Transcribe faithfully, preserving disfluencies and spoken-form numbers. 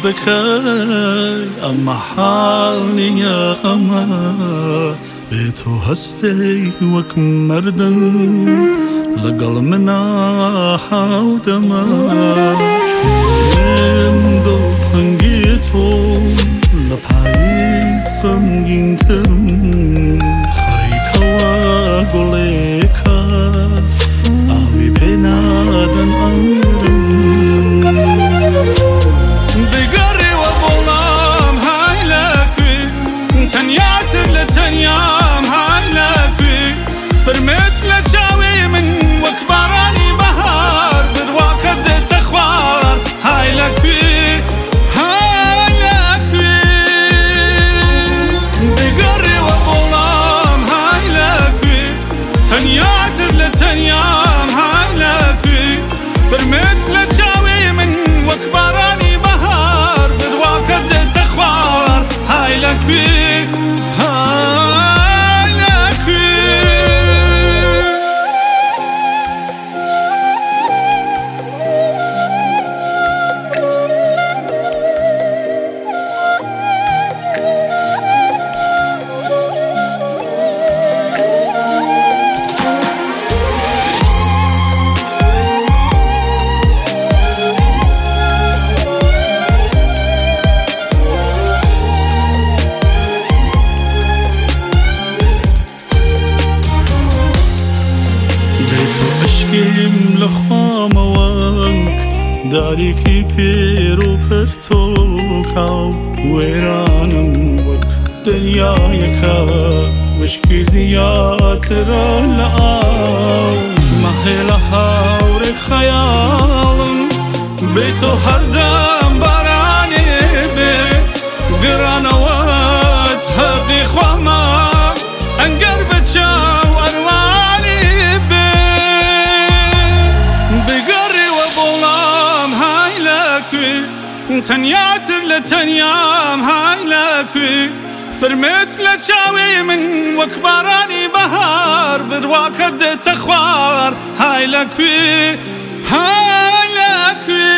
بکەی ئەمە حاڵ نییە ئەمە بێ تۆ هەستەی وەک مەردن لەگەڵ منە هاودەمە چۆن دڵتەنگی تۆ لە پاییز غەمگینترم خەریکەوە گوڵێکە ئاوی پێ نادەن ئەمرم بگەڕێوە بۆڵام های لەکوێ تەنیاتر لە تەنیام های لەکوێ فرمێسک لە چاوێ من وەک بارانی بەهار بڕواکە دێتە خوار های لەکوێ های لەکوێ بگەڕێوە بۆڵام های لەکوێ تەنیاتر لە تەنیام های لەکوێ فرمێسک لە چاوێ من وەک بارانی بەهار بڕواکە دێتە خوار های لەکوێ عشقیم لە خۆمەوە دارێکی پێر و پەرتۆکە وێرانم وەک دەریایەکە وشکی زیاترە لە ئاو مەهێ لە هاوڕێ خەیاڵم بێ تۆ هەردەم بارانێ بێ گرانەوەت هەقی خۆمە ئەنگەر بە چاو ئەروانی بێ بگەڕێوە بۆڵام های لەکوێ تەنیاتر لە تەنیام های لەکوێ فرمێسک لە چاوێ من وەک بارانی بەهار بڕواکە دێتە خوار های لەکوێ های لەکوێ